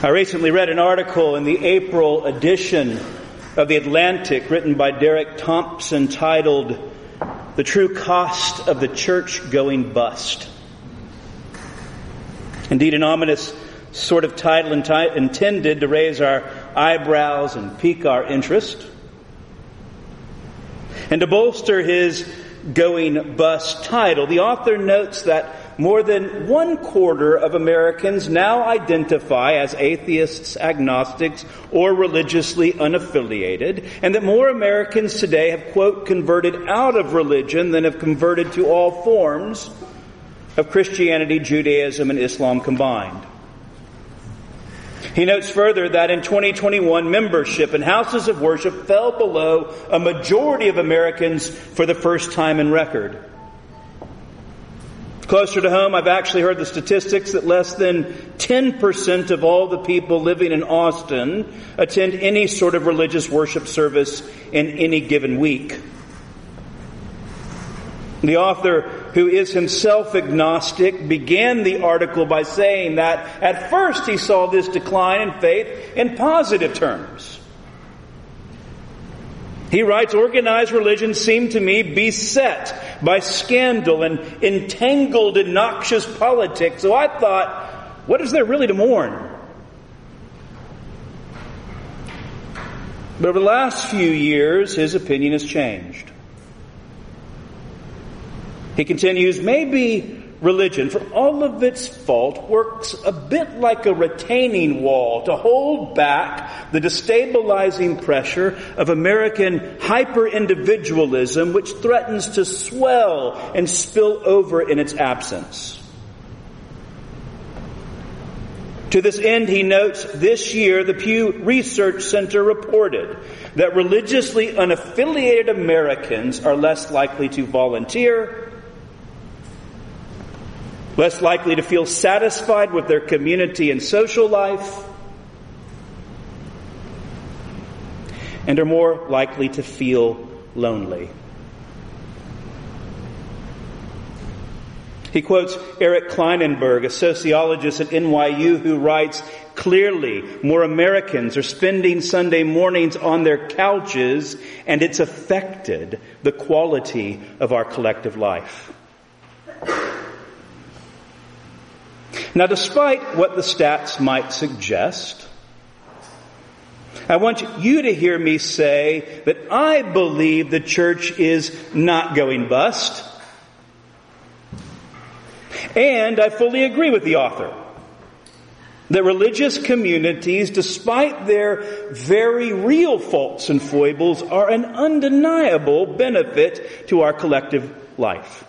I recently read an article in the April edition of The Atlantic written by Derek Thompson titled, "The True Cost of the Church Going Bust." Indeed, an ominous sort of title intended to raise our eyebrows and pique our interest. And to bolster his going bust title, the author notes that more than 1/4 of Americans now identify as atheists, agnostics, or religiously unaffiliated, and that more Americans today have, quote, converted out of religion than have converted to all forms of Christianity, Judaism, and Islam combined. He notes further that in 2021, membership in houses of worship fell below a majority of Americans for the first time in record. Closer to home, I've actually heard the statistics that less than 10% of all the people living in Austin attend any sort of religious worship service in any given week. The author, who is himself agnostic, began the article by saying that at first he saw this decline in faith in positive terms. He writes, "Organized religion seemed to me beset by scandal and entangled in noxious politics. So I thought, what is there really to mourn?" But over the last few years, his opinion has changed. He continues, "Maybe religion, for all of its fault, works a bit like a retaining wall to hold back the destabilizing pressure of American hyper-individualism, which threatens to swell and spill over in its absence." To this end, he notes, this year the Pew Research Center reported that religiously unaffiliated Americans are less likely to volunteer, less likely to feel satisfied with their community and social life, and are more likely to feel lonely. He quotes Eric Kleinenberg, a sociologist at NYU, who writes, "Clearly, more Americans are spending Sunday mornings on their couches, and it's affected the quality of our collective life." Now, despite what the stats might suggest, I want you to hear me say that I believe the church is not going bust. And I fully agree with the author that religious communities, despite their very real faults and foibles, are an undeniable benefit to our collective life.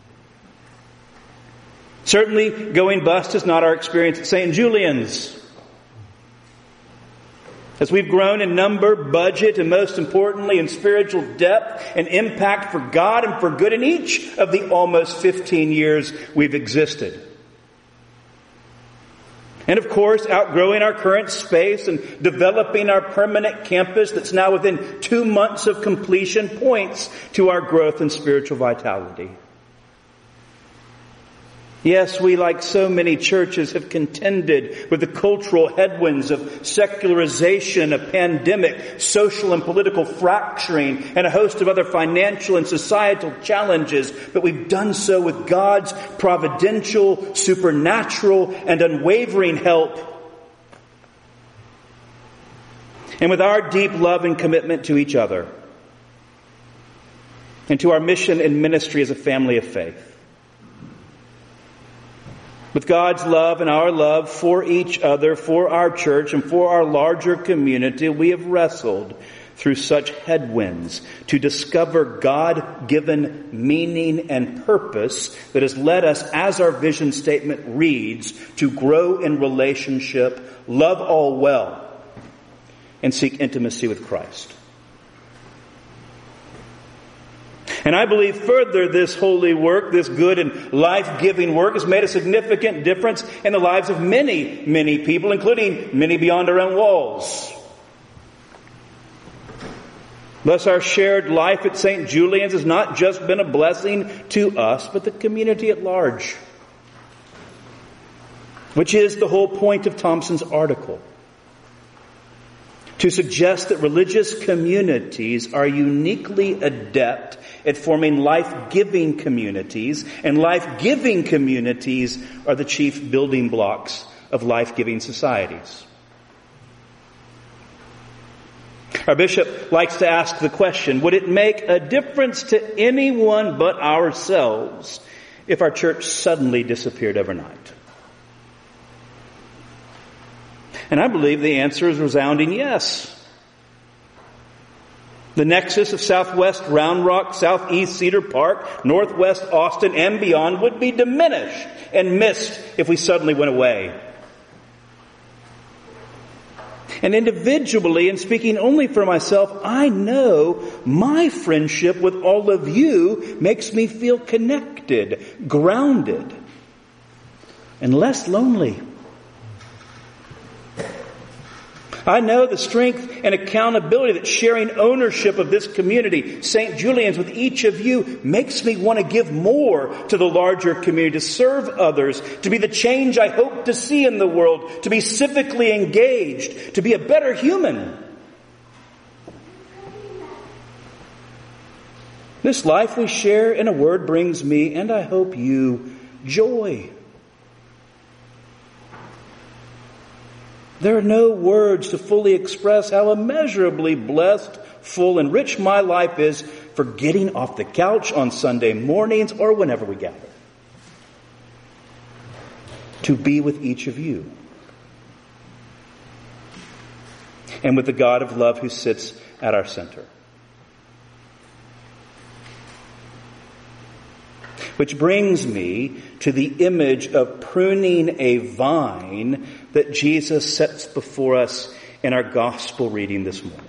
Certainly, going bust is not our experience at St. Julian's. As we've grown in number, budget, and most importantly in spiritual depth and impact for God and for good in each of the almost 15 years we've existed. And of course, outgrowing our current space and developing our permanent campus that's now within 2 months of completion points to our growth and spiritual vitality. Yes, we, like so many churches, have contended with the cultural headwinds of secularization, a pandemic, social and political fracturing, and a host of other financial and societal challenges. But we've done so with God's providential, supernatural, and unwavering help. And with our deep love and commitment to each other, and to our mission and ministry as a family of faith. With God's love and our love for each other, for our church, and for our larger community, we have wrestled through such headwinds to discover God-given meaning and purpose that has led us, as our vision statement reads, to grow in relationship, love all well, and seek intimacy with Christ. And I believe further this holy work, this good and life-giving work, has made a significant difference in the lives of many, many people, including many beyond our own walls. Thus, our shared life at St. Julian's has not just been a blessing to us, but the community at large. which is the whole point of Thompson's article. To suggest that religious communities are uniquely adept at forming life-giving communities, and life-giving communities are the chief building blocks of life-giving societies. Our bishop likes to ask the question, would it make a difference to anyone but ourselves if our church suddenly disappeared overnight? And I believe the answer is resounding yes. The nexus of Southwest Round Rock, Southeast Cedar Park, Northwest Austin, and beyond would be diminished and missed if we suddenly went away. And individually, and speaking only for myself, I know my friendship with all of you makes me feel connected, grounded, and less lonely. I know the strength and accountability that sharing ownership of this community, St. Julian's, with each of you makes me want to give more to the larger community, to serve others, to be the change I hope to see in the world, to be civically engaged, to be a better human. This life we share, in a word, brings me, and I hope you, joy. There are no words to fully express how immeasurably blessed, full, and rich my life is for getting off the couch on Sunday mornings or whenever we gather. To be with each of you. And with the God of love who sits at our center. Which brings me to the image of pruning a vine that Jesus sets before us in our gospel reading this morning.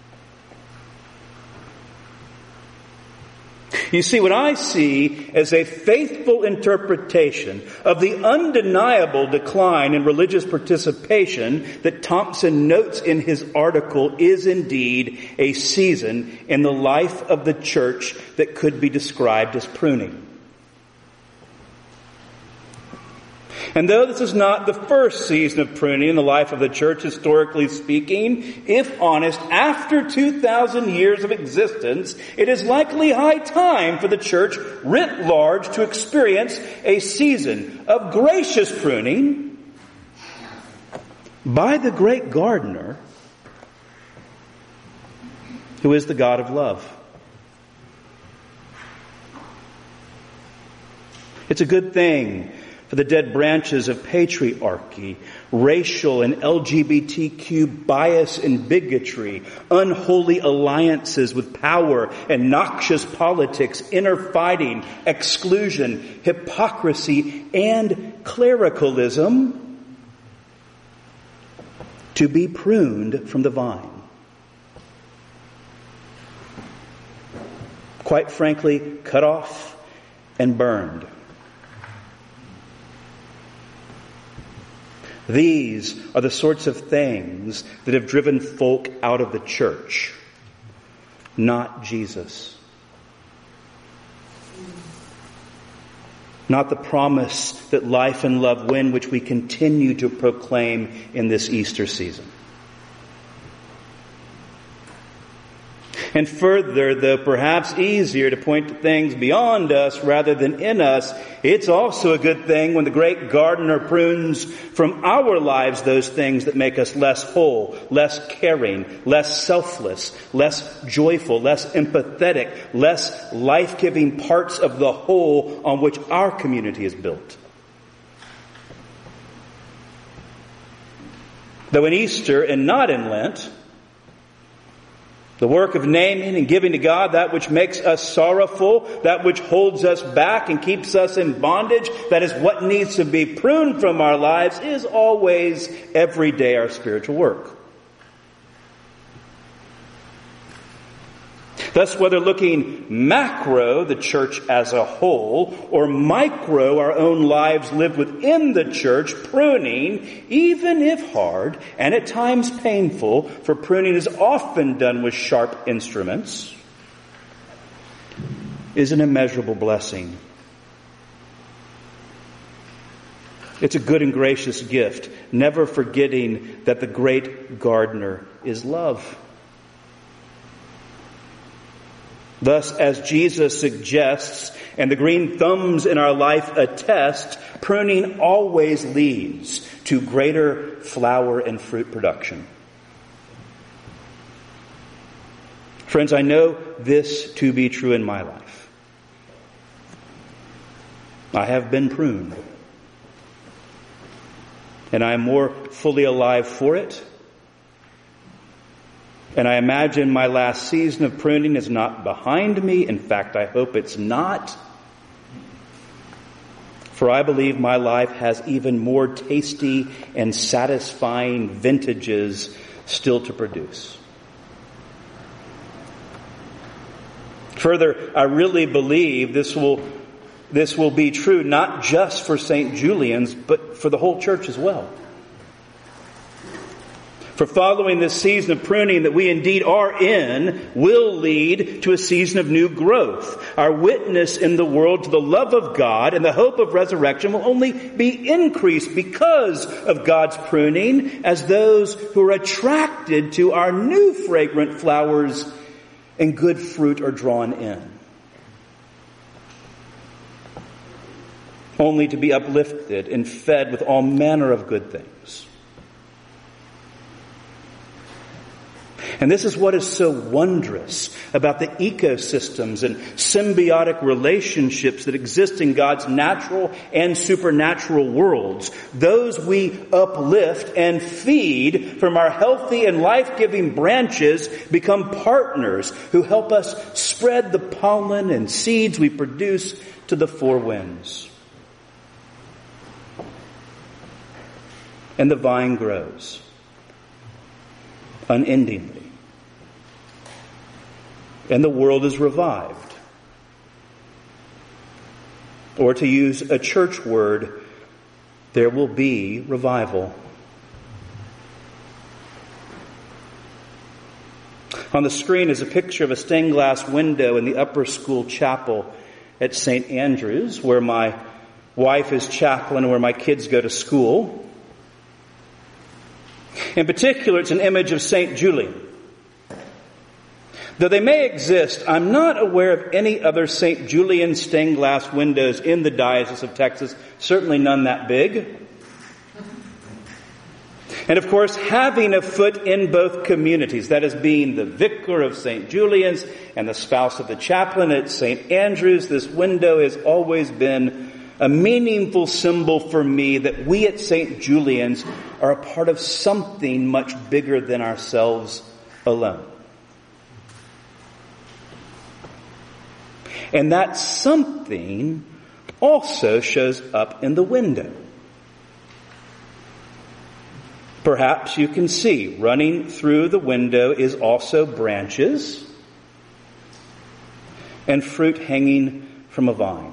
You see, what I see as a faithful interpretation of the undeniable decline in religious participation that Thompson notes in his article is indeed a season in the life of the church that could be described as pruning. And though this is not the first season of pruning in the life of the church, historically speaking, if honest, after 2,000 years of existence, it is likely high time for the church writ large to experience a season of gracious pruning by the great gardener who is the God of love. It's a good thing for the dead branches of patriarchy, racial and LGBTQ bias and bigotry, unholy alliances with power and noxious politics, inner fighting, exclusion, hypocrisy, and clericalism to be pruned from the vine. Quite frankly, cut off and burned. These are the sorts of things that have driven folk out of the church, not Jesus. Not the promise that life and love win, which we continue to proclaim in this Easter season. And further, though perhaps easier to point to things beyond us rather than in us, it's also a good thing when the great gardener prunes from our lives those things that make us less whole, less caring, less selfless, less joyful, less empathetic, less life-giving parts of the whole on which our community is built. Though in Easter and not in Lent, the work of naming and giving to God that which makes us sorrowful, that which holds us back and keeps us in bondage, that is what needs to be pruned from our lives, is always, every day, our spiritual work. Thus, whether looking macro, the church as a whole, or micro, our own lives lived within the church, pruning, even if hard, and at times painful, for pruning is often done with sharp instruments, is an immeasurable blessing. It's a good and gracious gift, never forgetting that the great gardener is love. Thus, as Jesus suggests, and the green thumbs in our life attest, pruning always leads to greater flower and fruit production. Friends, I know this to be true in my life. I have been pruned. And I am more fully alive for it. And I imagine my last season of pruning is not behind me. In fact, I hope it's not. For I believe my life has even more tasty and satisfying vintages still to produce. Further, I really believe this will be true not just for St. Julian's, but for the whole church as well. For following this season of pruning that we indeed are in will lead to a season of new growth. Our witness in the world to the love of God and the hope of resurrection will only be increased because of God's pruning, as those who are attracted to our new fragrant flowers and good fruit are drawn in. Only to be uplifted and fed with all manner of good things. And this is what is so wondrous about the ecosystems and symbiotic relationships that exist in God's natural and supernatural worlds. Those we uplift and feed from our healthy and life-giving branches become partners who help us spread the pollen and seeds we produce to the four winds. And the vine grows unendingly. And the world is revived. Or to use a church word, there will be revival. On the screen is a picture of a stained glass window in the upper school chapel at St. Andrews, where my wife is chaplain and where my kids go to school. In particular, it's an image of St. Julian. Though they may exist, I'm not aware of any other St. Julian stained glass windows in the Diocese of Texas, certainly none that big. And of course, having a foot in both communities, that is being the vicar of St. Julian's and the spouse of the chaplain at St. Andrews, this window has always been a meaningful symbol for me that we at St. Julian's are a part of something much bigger than ourselves alone. And that something also shows up in the window. Perhaps you can see running through the window is also branches and fruit hanging from a vine.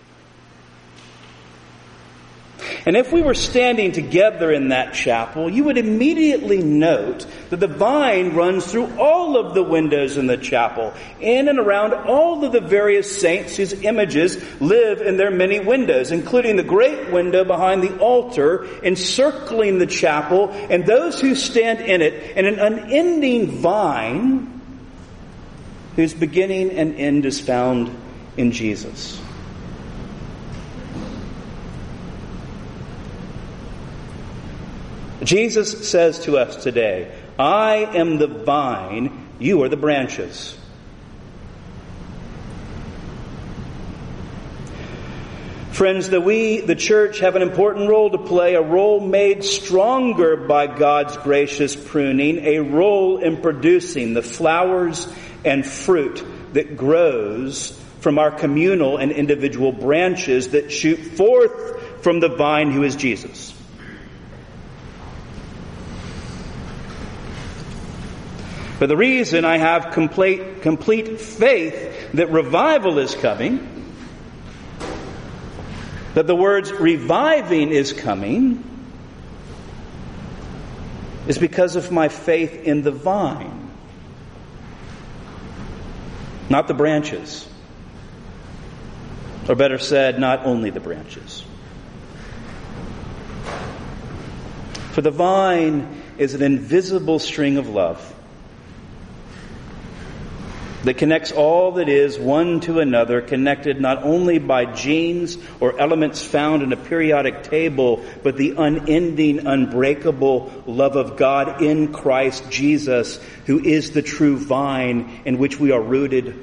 And if we were standing together in that chapel, you would immediately note that the vine runs through all of the windows in the chapel, in and around all of the various saints whose images live in their many windows, including the great window behind the altar encircling the chapel, and those who stand in it, and an unending vine whose beginning and end is found in Jesus. Jesus says to us today, I am the vine, you are the branches. Friends, that we, the church, have an important role to play, a role made stronger by God's gracious pruning, a role in producing the flowers and fruit that grows from our communal and individual branches that shoot forth from the vine who is Jesus. But the reason I have complete faith that revival is coming, that the words reviving is coming, is because of my faith in the vine, not the branches. Or better said, not only the branches. For the vine is an invisible string of love that connects all that is one to another, connected not only by genes or elements found in a periodic table, but the unending, unbreakable love of God in Christ Jesus, who is the true vine in which we are rooted,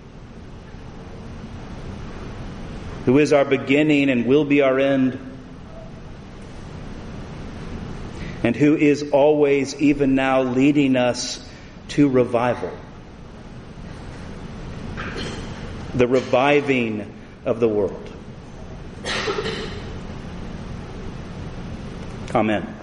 who is our beginning and will be our end, and who is always, even now, leading us to revival. The reviving of the world. Amen.